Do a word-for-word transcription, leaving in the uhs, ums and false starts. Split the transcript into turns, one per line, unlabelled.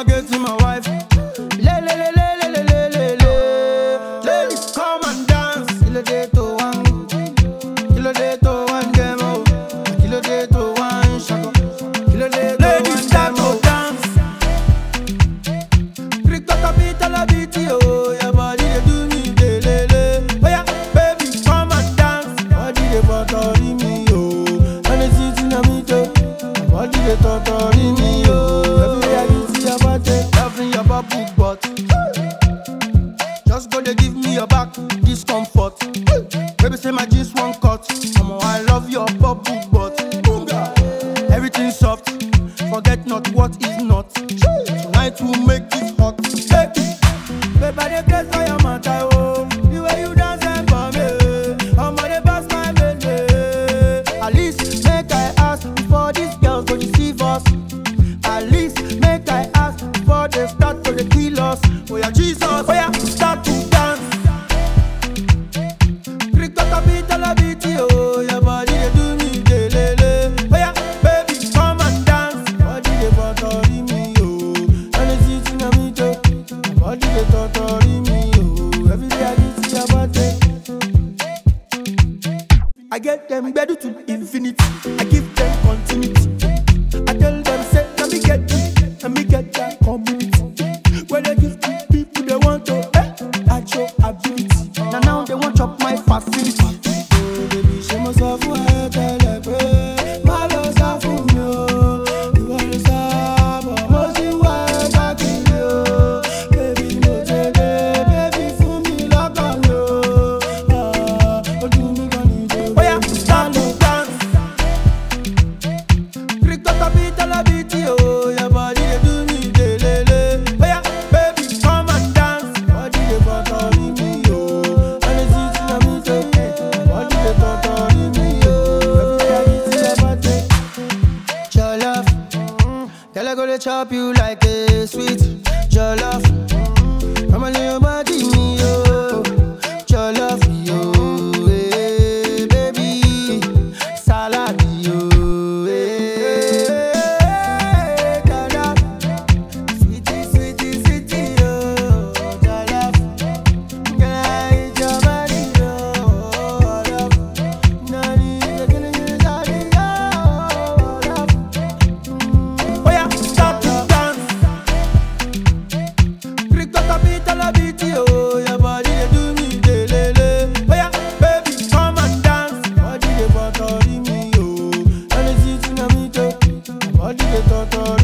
I get to my wife. Le le le le le le le le le. Ladies come and dance. Kilo day to one, kilo day to one demo, kilo day to one shako, kilo day to one demo. Dance. Cricket capital a beat yo, your body they do me de le le. Oh yeah, baby come and dance. Body they bothering me yo, and they sitting on me too. Body they torturing me yo. Everywhere you see your body, loving your bubble butt. Just go they give me your back discomfort. Baby say my jeans one cut. Mama I love your bubble butt. Everything soft, forget not what is not. Tonight we'll make it hot. Baby they place for your matter oh. The way you dance and for me, I'm on the pass my baby. At least make I ask before these girls go deceive us. At least make I ask before they start to the kill us. Oh yeah Jesus, oh yeah start to dance. Cricket capital a beat yo, your body they do me de le le. Oh yeah baby come and dance. Body they bothering me yo, and they sitting on me too. Body they torturing me yo, every day I get see your body. I get them better to infinity. I give them continuity. I tell them say let me get it, let me get that community. When they give to people they want to eh, at your ability. Now now they want chop my facility. Oh baby, she must have who I tell like hey, my love is for me. You want to stop, but you want to kill you. Baby, no take it, baby, for me like on you. Ah, but you me gonna do. Oh yeah, start to dance. Cricket capital a beat yo, your body they do me de le le. Oh yeah, baby come and dance. Body they bothering me yo, and they sitting on me too. Body they torturing me yo, every day I get see your body. Jollof, girl I go to chop you like a sweet jollof. I'ma lay your body me yo, jollof yo, eh, baby, salad yo, eh, jollof, sweetie sweetie sweetie yo, jollof, girl I eat your body yo, jollof, nani you gonna get daddy yo, jollof. Oh yeah, start to dance. Cricket capital a beat yo, your body they do me de le le. Oh yeah, baby come and dance. Body they bothering me yo, and they sitting on me too. Body they torturing